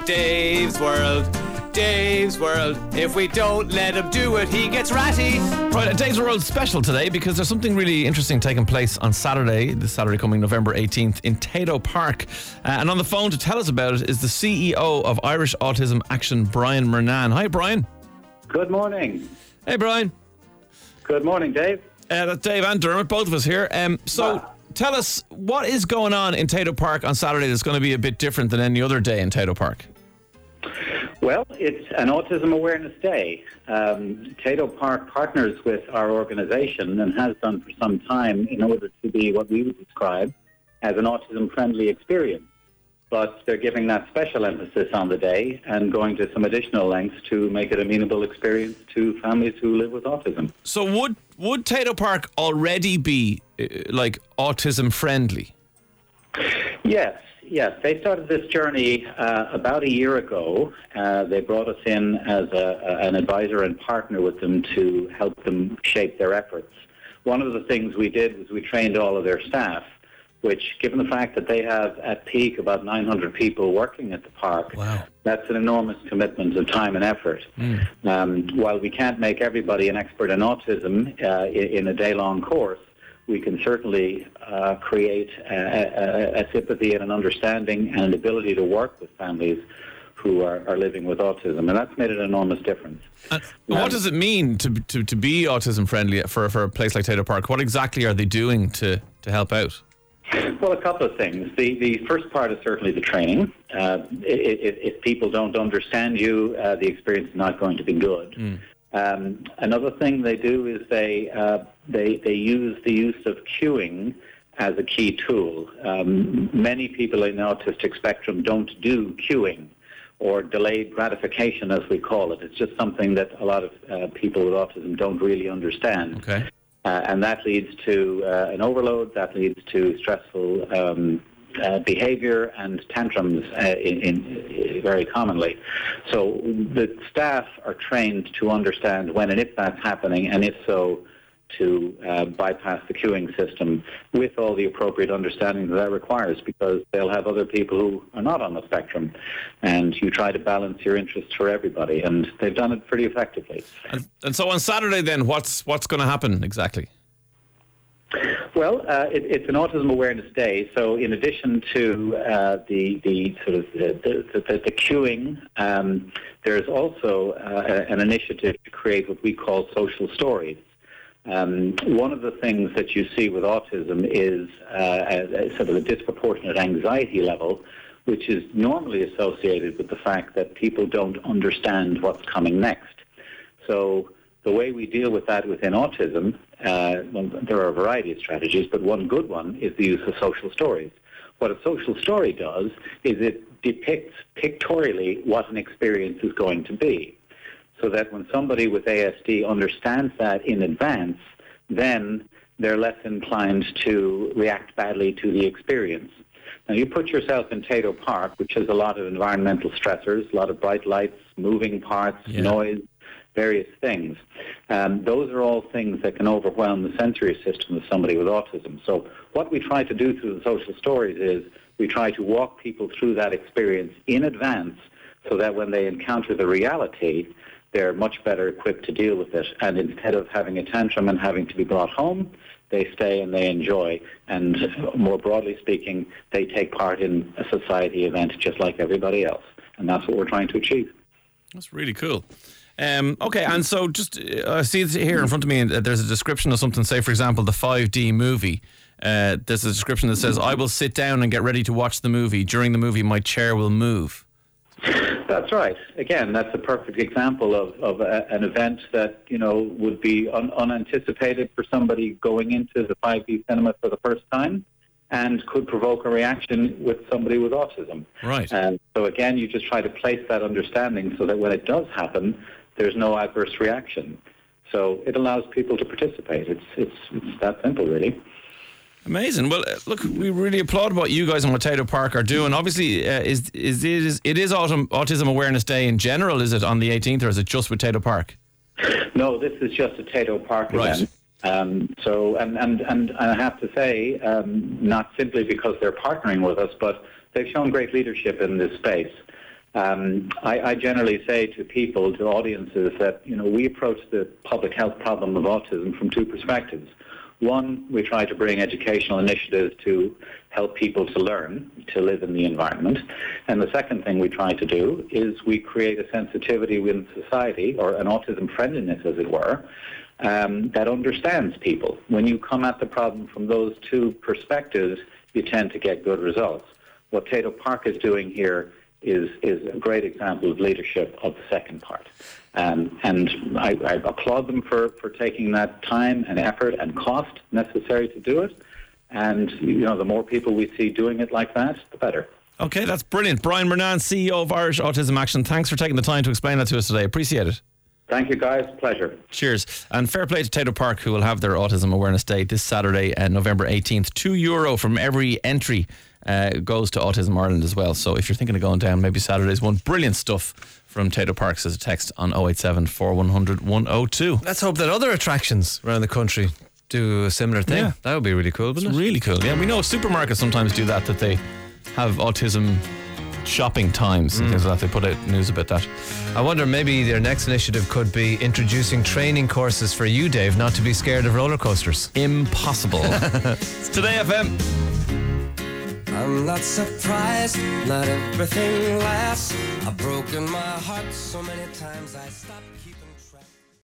Dave's World. Dave's World. If we don't let him do it, he gets ratty. Right, Dave's World special today because there's something really interesting taking place on Saturday, this Saturday coming November 18th in Tayto Park. And on the phone to tell us about it is the CEO of Irish Autism Action, Brian Murnane. Hi, Brian. Good morning. Hey, Brian. Good morning, Dave. That's Dave and Dermot, both of us here. Tell us, what is going on in Tayto Park on Saturday that's going to be a bit different than any other day in Tayto Park? Well, it's an Autism Awareness Day. Tayto Park partners with our organisation and has done for some time in order to be what we would describe as an autism-friendly experience. But they're giving that special emphasis on the day and going to some additional lengths to make it a meaningful experience to families who live with autism. So would Tayto Park already be like autism-friendly? Yes. They started this journey about a year ago. They brought us in as an advisor and partner with them to help them shape their efforts. One of the things we did was we trained all of their staff, which, given the fact that they have at peak about 900 people working at the park, wow, that's an enormous commitment of time and effort. While we can't make everybody an expert in autism in a day-long course, we can certainly create a sympathy and an understanding and an ability to work with families who are living with autism, and that's made an enormous difference. What does it mean to be autism friendly for a place like Tayto Park? What exactly are they doing to help out? Well, a couple of things. The first part is certainly the training. If people don't understand you, the experience is not going to be good. Another thing they do is they use the use of cueing as a key tool. Many people in the autistic spectrum don't do cueing or delayed gratification, as we call it. It's just something that a lot of people with autism don't really understand. Okay. And that leads to an overload, that leads to stressful behavior and tantrums very commonly. So the staff are trained to understand when and if that's happening, and if so, to bypass the queuing system with all the appropriate understanding that requires, because they'll have other people who are not on the spectrum, and you try to balance your interests for everybody, and they've done it pretty effectively. And so on Saturday then, what's going to happen exactly? Well, it's an Autism Awareness Day, so in addition to the queuing, there's also an initiative to create what we call social stories. One of the things that you see with autism is sort of a disproportionate anxiety level, which is normally associated with the fact that people don't understand what's coming next. So the way we deal with that within autism, well, there are a variety of strategies, but one good one is the use of social stories. What a social story does is it depicts pictorially what an experience is going to be, so that when somebody with ASD understands that in advance, then they're less inclined to react badly to the experience. Now, you put yourself in Tayto Park, which has a lot of environmental stressors, a lot of bright lights, moving parts, noise, various things. Those are all things that can overwhelm the sensory system of somebody with autism. So what we try to do through the social stories is we try to walk people through that experience in advance, so that when they encounter the reality, they're much better equipped to deal with it. And instead of having a tantrum and having to be brought home, they stay and they enjoy. And more broadly speaking, they take part in a society event just like everybody else. And that's what we're trying to achieve. That's really cool. Okay, and so just I see it here in front of me, and there's a description of something, say for example the 5D movie. There's a description that says, I will sit down and get ready to watch the movie. During the movie my chair will move. That's right. Again, that's a perfect example of an event that, you know, would be unanticipated for somebody going into the 5D cinema for the first time, and could provoke a reaction with somebody with autism. Right. And so again, you just try to place that understanding so that when it does happen, there's no adverse reaction. So it allows people to participate. It's that simple, really. Amazing. Well, look, we really applaud what you guys in Tayto Park are doing. Obviously, it is Autism Awareness Day in general. Is it on the 18th, or is it just with Tayto Park? No, this is just a Tayto Park event. So I have to say, not simply because they're partnering with us, but they've shown great leadership in this space. I generally say to people, to audiences, that we approach the public health problem of autism from two perspectives. One, we try to bring educational initiatives to help people to learn, to live in the environment. And the second thing we try to do is we create a sensitivity within society, or an autism friendliness, as it were, that understands people. When you come at the problem from those two perspectives, you tend to get good results. What Tayto Park is doing here is a great example of leadership of the second part. And I applaud them for taking that time and effort and cost necessary to do it. And, the more people we see doing it like that, the better. Okay, that's brilliant. Brian Murnane, CEO of Irish Autism Action. Thanks for taking the time to explain that to us today. Appreciate it. Thank you, guys. Pleasure. Cheers. And fair play to Tayto Park, who will have their Autism Awareness Day this Saturday, November 18th. €2 from every entry goes to Autism Ireland as well. So if you're thinking of going down, maybe Saturday's one. Brilliant stuff from Tayto Park. Says a text on 087 4100 102. Let's hope that other attractions around the country do a similar thing. Yeah. That would be really cool, wouldn't it? Really cool. Yeah, we know supermarkets sometimes do that they have autism shopping times and things like that. They put out news about that. I wonder, maybe their next initiative could be introducing training courses for you, Dave, not to be scared of roller coasters. Impossible. It's Today FM. I'm not surprised, not everything lasts. I've broken my heart so many times I stopped keeping